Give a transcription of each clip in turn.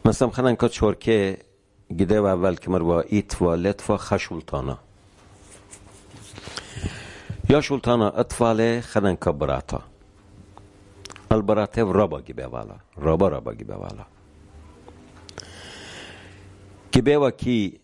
مثلا خنن که چورکه گیده و اول که مروا ایت و لطفا خشولتانا یا شولتانا اطفاله خنن که براتا البراته رابا گیبه والا رابا گیبه والا گیبه و کی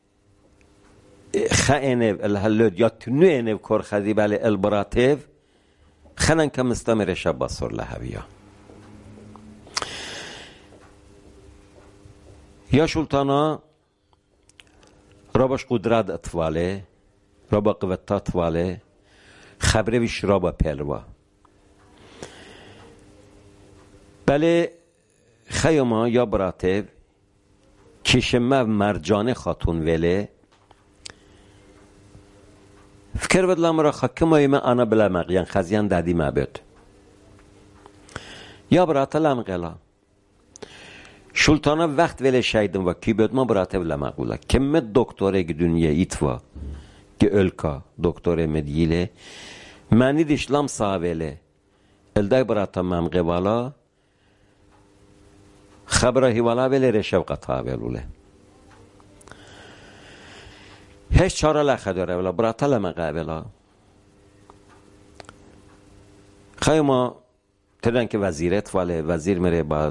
خائنه الهلود یا تنوینه کور خدی بله البراته خنن که مستمر شب بصر لحویا یا شولتانا رابش قدرت اطفاله رابا قوت اطفاله خبره ویش رابا پلوا بله خیما یا براتب کشمه مرجانه خاتون وله فکر بدلم را خکم ایمه آنا بلا مقیان خزیان دادی مبید یا براتا لمقلا شولتانا وقت ولی شایدم و کی بود ما براتب لمقولا کمه دکتوره دنیا ایتوا که ölka دکتوره مدیله معنی دیش لام ساوله الدای براتا ممقه والا خبره هیوالا ولی رشو قطعه ولوله هیچ چاره لخه داره ولی براتا لمقه ولا خیلی ما تدن که وزیرت ولی وزیر میره بعد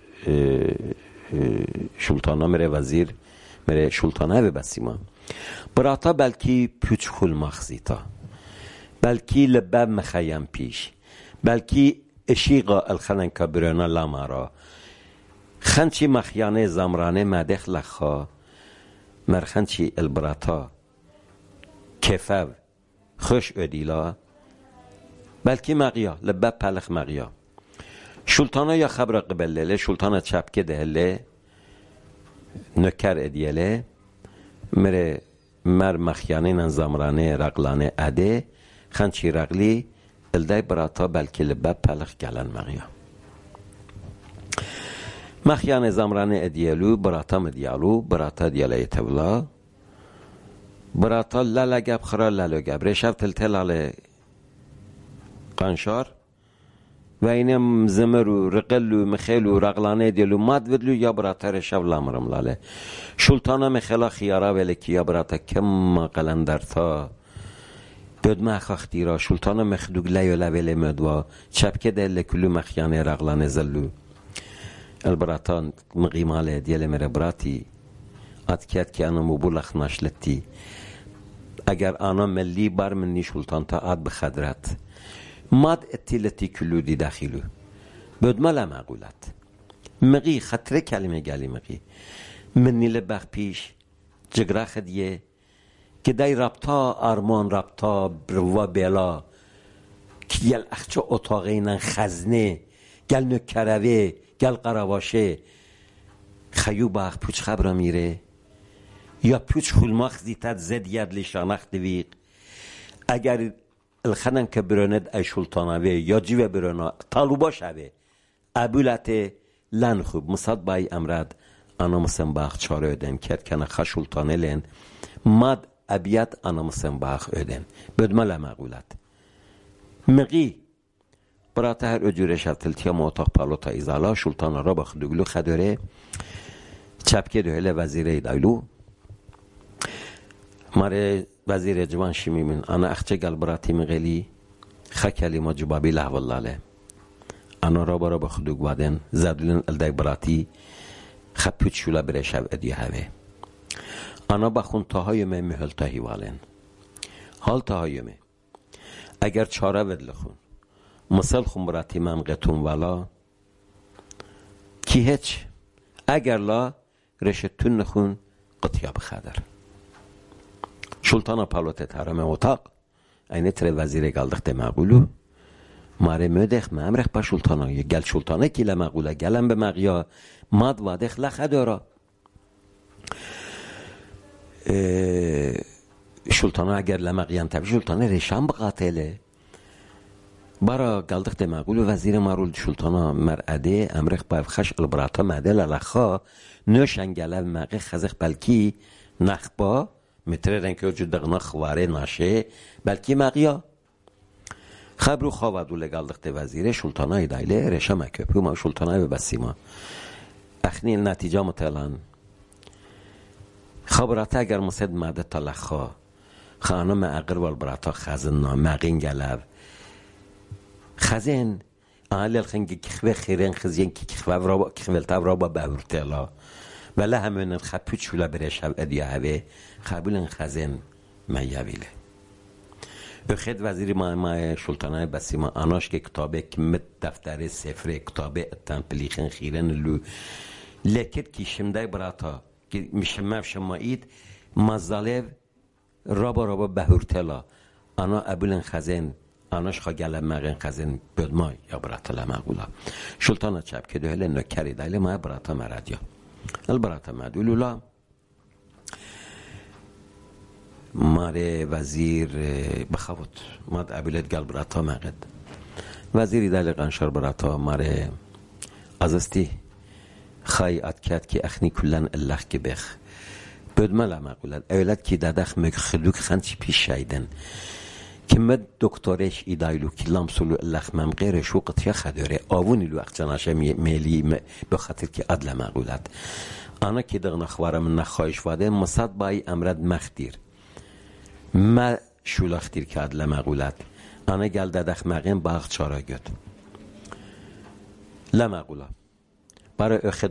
شولتانا میره وزیر میره شولتانه ببسیما براتا بلکی پوچ خول مخزیتا بلکی لبب مخیم پیش بلکی اشیقا الخنن کبرانا لامارا خنچی مخیانه زمرانه مدخ لخا مرخنچی البراتا کفو خوش ادیلا بلکی مقیا لبب پلخ مقیا شولتانا یا خبر قبله شولتانا چپکه دهله نکر ادیله مره مر مخیانه نزامرانه رقلانه اده خنچی رقلی الدای براتا بلکه لبب پلخ گلن مغیا مخیانه زامرانه ادیالو براتا مدیالو براتا دیاله تولا براتا لالا گب خرا لالا گب رشف تلتل آله قنشار و اینم زمرو رقلو مخیلو رقلانه دیلو ماد ودلو یا براتا رشف لامرم لاله شولتانا مخیلا خیارا ولیکی یا براتا کم قلندرتا بود مخاختی را شولتانا مخدوگ لیو لوله مدوا چپکه دل کلو مخیانه رقلانه زلو البراتا مقیماله دیل مره براتی اتکیت که انا مبولخ ناشلتی اگر آنا ملی بار منی شولتان تا آد بخدرت ماد اتیلتی کلو دی داخلو بود مالا معقولت مقی خطره کلمه گلی مقی منی لبخ پیش جگرا خدیه که دای ربطا آرمان ربطا بروا بیلا که یل اخچه اتاقینن خزنه گل نکروه گل قرواشه خیو باخ پوچ خبرا میره یا پوچ خلماخ زیتت زد ید لیشانخ دویق اگر الخنن که براند ای شولتانوه یا جیوه برانا طالوبا شوه ابولت لن خوب مصاد بای امرد انا مسن باخ چاره ödem کرد کنه خشولتانه لن ماد ابیت انا مسن باخ ödem بدمال معقولت مقی برات هر اجورش تلتیا موتاق پالوتا ایزالا شولتانا را بخدوگلو خدوره چپکه دوهله وزیره دایلو ماره وزیر جوان شمی من انا اخچه گل براتی مغلی خکلی ما جبابی لحو اللاله انا را برا بخدوگ وادن زدلن الدای براتی خپوت شولا برشو ادیه هوه انا بخون تاهایمه مهل تاهی والن حال تاهایمه اگر چاره ودلخون مثل خون براتی ممقتون والا کی هیچ اگر لا رشتون نخون قطیا بخدر شولتانا پالوت حرم اتاق اینه تر وزیر گلدخت معقولو ماره مدخ مامرخ با شولتانا یه گل شولتانه کی لمعقوله گلم به مقیا ماد وادخ لخدارا شولتانا اگر لمقیان تبی شولتانه ریشان بقاتله برا گلدخت معقول وزیر مارول شولتانا مرعده امرخ با خش البراتا مدل لخا نوشنگله مقه خزخ بلکی نخبا متره رنگه وجود دقنا خواره ناشه بلکی مقیا خبرو خواه دو لگلدخت وزیره شولتانا ایدایله رشا مکپو ما شولتانا ببسیما اخنی نتیجه متلان خبرات اگر مسد ماده تلخا خانم اگر والبراتا خزن مقین گلب خزن آل الخنگ کخوه خیرن خزین کی کخوه را با بورتلا ولی همون خپوت شولا برش ادیا هوه قبول خزن میابیله اخد وزیر ما سلطانه بسیما آناش که کتابه کمت دفتر سفر کتابه تنپلیخن خیرن لو لکت کی شمده براتا که میشمف شمایید مزالب رابا بهورتلا آنا ابولن خزن آناش خاگل مغن خزن بدما یا براتا مقولا سلطانه چپ که دوهل نکری دایل ما براتا مرادیا البراتا مدولولا ماره وزیر بخوت ماد ابولت گل براتا مغد وزیری دایل قنشار براتا ماره ازستی خای اتکت که اخنی کلن اللخ که بخ بدما لمقولت اولاد که دادخ مخلوق خانچی پیش شایدن که مد دکترش ایدایلو که لامسولو اللخ ممقیرش و قطیا خداره آونی لو اخچاناشه میلی بخاطر که عدل مقولت آنا که دغنا خواره من نخواهش واده مصاد بای امرد مختیر ما شولاختیر که عدل مقولت آنا گل دادخ مقیم باغ چارا گد لمقولا برای اخد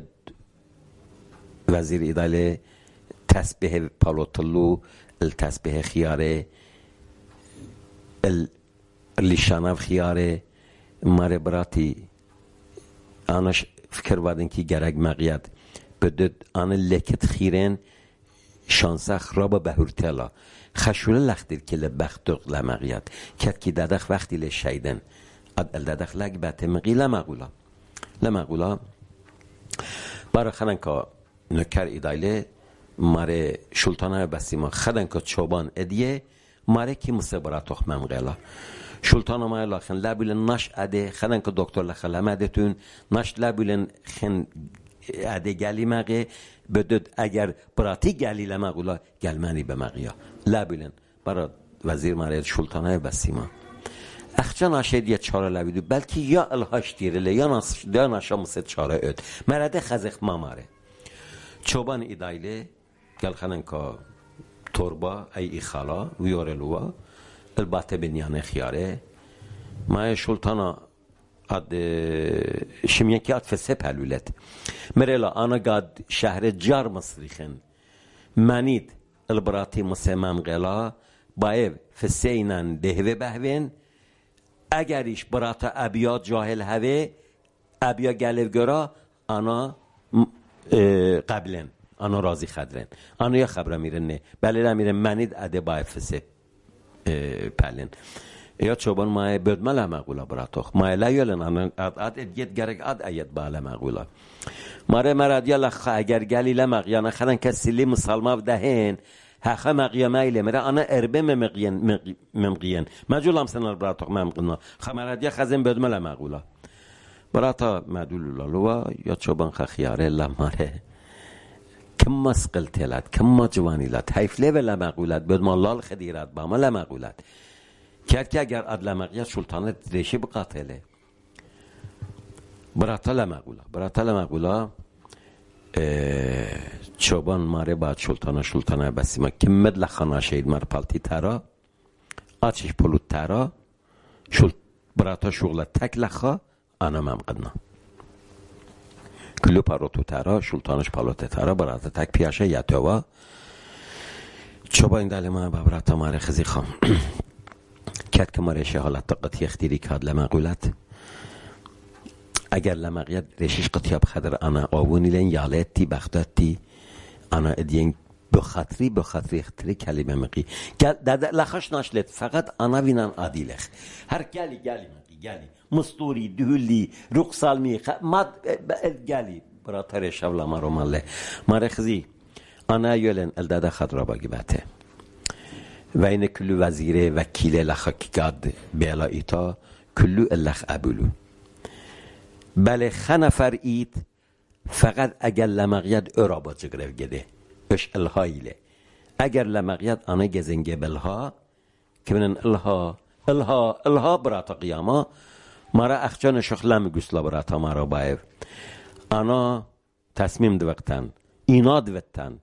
وزیر ایداله تسبیح پالوتلو التسبیح خیاره لیشاناف خیاره ماره براتی آنش فکر وادن که گرگ مقید بدد آن لکت خیرن شانسه خرابه بهورتلا خشوله لختیر که لبختق لمقید کت که دادخ وقتی لشیدن دادخ لگ بات مقی لمقولا برای خدن که نکر ایدایله ماره سلطانه بسیما خدن که چوبان ادیه ماره کی مصبرات خمم غلا سلطانه ما لاخن لابلن نش اده خدن که دکتر لخلم ادتون نش لابلن خن اده گلی مقه بدد اگر براتی گلی لمقولا گلمانی به مقیا لابلن برای وزیر ماره سلطانه بسیما اخچان آشید یه چاره لبیدو بلکه یا الهاش دیره یا ناشا مسید چاره اد مرده خزخ ما ماره چوبان ایدایله گل خنن که توربا ای خالا ویورلوا البته بنیانه خیاره ما سلطانا اد شمیکی اد فسه پلولت مرلا آنا گاد شهر جار مصریخن منید البراتی مسمم غلا باید فسه اینن دهوه بهوین اگریش براتا ابیات جاهل هوه ابیا گلوگرا آنا قبلن آنا راضی خدرن آنا یا خبره میرن نه بله نمیرن منید اده با فسه پلن یا چوبان مای بدمل مقولا براتوخ مای لیولن آنا اد ادیت گرگ اد ایت بالا مقولا ماره مرادیا لخ اگر گلی لمقیانا خدن کسیلی مسلمان دهن هخه مقیا میله مره آنا اربه ممقین مجولم سنال براتوخ ممقنا خمرادیا خزن بدمل مقولا براتا مدول لالوا یا چوبان خیاره لماره کم مسقل تلات کم جوانی لات حیفله و لمقولت بدمان لال خدیرات با ما لمقولت کرد که اگر اد لمقیت سلطانت ریشه بقاتله براتا لمقولا چوبان ماره بعد سلطانه بسیما کم مدل خانا شید مار پالتی تارا آتش پلوت تارا براتا شغل تک لخا آنا ممقدنا کلو پاروتو تارا سلطانش پالوت تارا براتا تک پیاشه یاتوا چوبا این دل ما براتا ماره خزی خام کت که ماره حالت قطعی اختیری کاد لمقولت اگر لمقیت ریشش قطعی بخدر آنا آوونی لین یالتی بختاتی آنا ادین بخاطری اختیری کلمه مقی لخش ناشلت فقط آنا وینان عادیلخ هر گلی مقی مستوری دهولی رقصالمی ماد گلی براتر شولا مارو ماله مارخزی آنا یولن الداده خطر باقی باته و این کلو وزیره وکیل لخاکیگاد بیلا ایتا کلو اللخ ابولو بله خنفر اید فقط اگر لمقیت او را با جگرف گده اش الهایله اگر لمقیت آنه گزنگه بلها که منن الها براتا قیاما مارا اخچان شخلم گسلا براتا مارا باید آنا تصمیم دوقتن ایناد وتن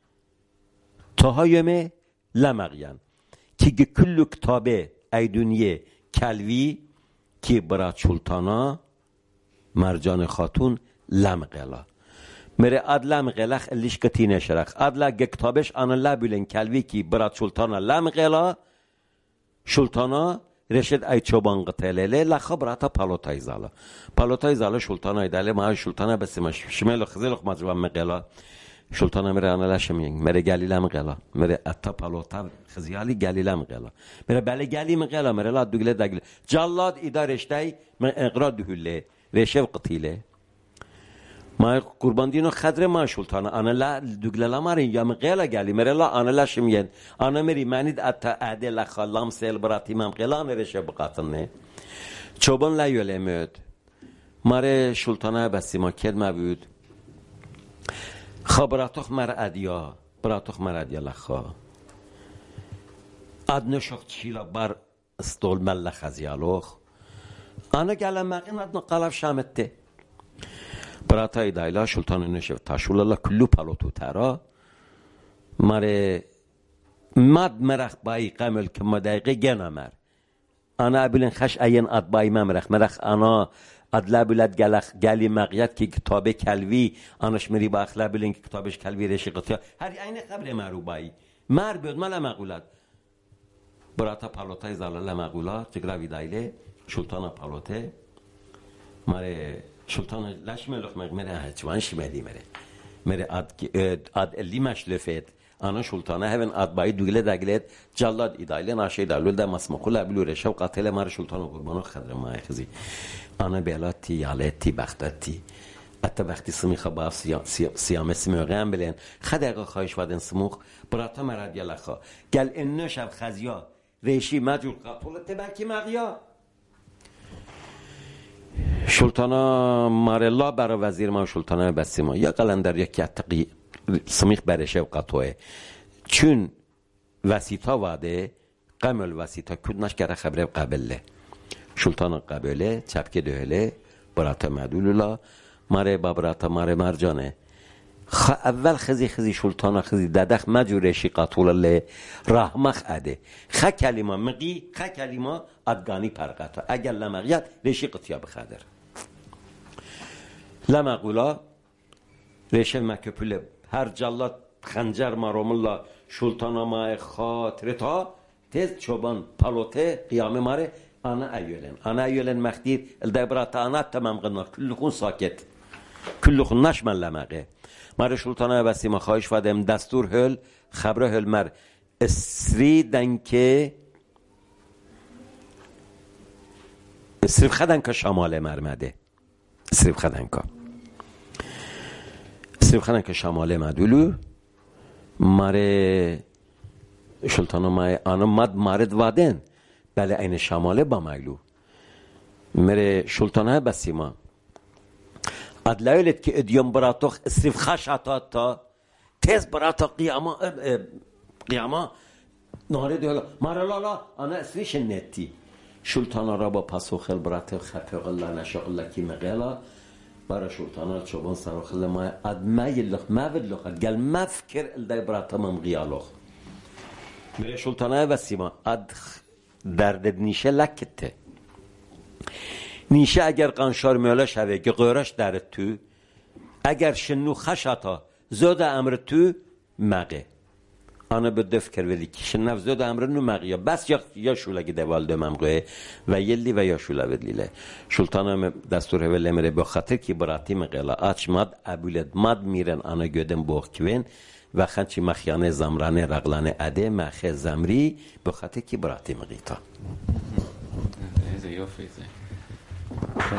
تهایمه لمغین کی کل کتابه ای دنیه کلوی کی برات سلطانا مرجان خاتون لمغلا مره ادلم غلخ الليش كتينه شرخ ادلا كتابش انا لا بيلن كلوي كي برات سلطانا لمغلا سلطانا رشد ای چوبان قتلله لا خبرتا پالوتای زالا سلطانا ایداله ما سلطانا بس مش شمال خزلخ مجوا مقلا سلطانا مره انا لاشم مره گلیلا مقلا مره اتا پالوتا خزیالی گلیلا مقلا مره بله گلی مقلا مره لا دوگله دگل جلاد ادارشتای اقرا دهله رشو قتیله ما قربان دینو خضر ما سلطانا انا لا دوگله لا مارین یا مقلا گلی مره لا انا لاشم ین انا مری مانید اتا عدل خلام سیل براتی مقلا نرشه بقاتنه چوبان لا یولمد مره سلطانا بسیما کلمه بود خبراتخ مرادیا براتخ مرادیا لخا ادنشخ چیلا بر استول مل خزیالوخ انا گلم مقین ادن قلب شامته براتای دایلا سلطان نشف تاشول الله کلو پالوتو ترا مره مد مرخ بای قمل که مدقیقه گنامر انا ابلن خش این اد بای مرخ انا ادلا بلد گلی مقیت که کتاب کلوی آنش مری با اخلا بلین که کتابش کلوی رشیقتی هر این خبر معروبایی مر بیاد مال مقولات براتا پالوتای زالال مقولات جگرا ویدایله سلطان پالوته مره سلطان لش ملخ مره هچوانش مدی مره اد الی مشلفت آنا سلطانه هون اد بای دوگله دگلت جلاد ایدایله ناشه دالول ده مسمخول بلو رشو قاتل مر سلطان قربانو خضر ما خزی انا بیالاتی یالتی بختتی حتی وقتی سمیخا با سیام سمیغم بلین خدقه خواهش ودن سموخ براتا مرد یلخا گل انو شب خزیا ریشی مجور قطولت بلکی مغیا سلطانا مارلا برا وزیر ما سلطانا بسیما یا قلندر یکی اتقی سمیخ برشه و قطوه چون وسیطا واده قمل وسیطا کدنش گره خبره قبله سلطان قبله چپک دهله براتا مدولولا ماره بابراتا ماره مرجانه اول خزی سلطان خزی ددخ مجورشی قطول الله رحمخ اده کلمه مقی کلمه ادگانی پرقطا اگر لمقیت ریشی قطیا بخدر لمقولا ریشه مکپوله هر جلات خنجر ماروم الله سلطان ما خاطرتا تز چوبان پالوته قیام ماره انا ایولن مخدیر الدبرات انا تمام قلنا كلكم ساكت كلكم نشمل لمقه مر سلطانه بسیما خواهش ودم دستور هل خبره هل مر اسری دنکه اسریف خدن که شمال مرمده اسریف خدن که شمال مدولو مر سلطانه ما انا مد مارد وادن بله این شماله با مگلو مره سلطانه بسیما ادلایلت که ادیام براتوخ اسریف خشاتات تا تز براتا قیاما نهاره دولا مره لالا انا اسریش نتی سلطانه را با پاسوخل برات خفق الله نشاق الله کی مقالا برای سلطانه چوبان سراخل ما ادمه یلخ مودلخ گل مفکر الدای براتا ممغیالخ مره سلطانه بسیما درد نیشه لکته نیشه اگر قنشار میالا شوه که قیراش درد تو اگر شنو خشتا زود امر تو مقه آنه به دف کرولی که شنو زود امر نو مقه بس یا شولگی دوالده ممقه و یلی و یا شوله بدلیله سلطانه دستور هوله مره با خاطر که براتی مقیلا آچ ماد ابولد ماد میرن آنه گودن بوخ کوین و خنچی مخیانه زمرانه رقلانه اده مخی زمری به خاطر که براتی مقیتا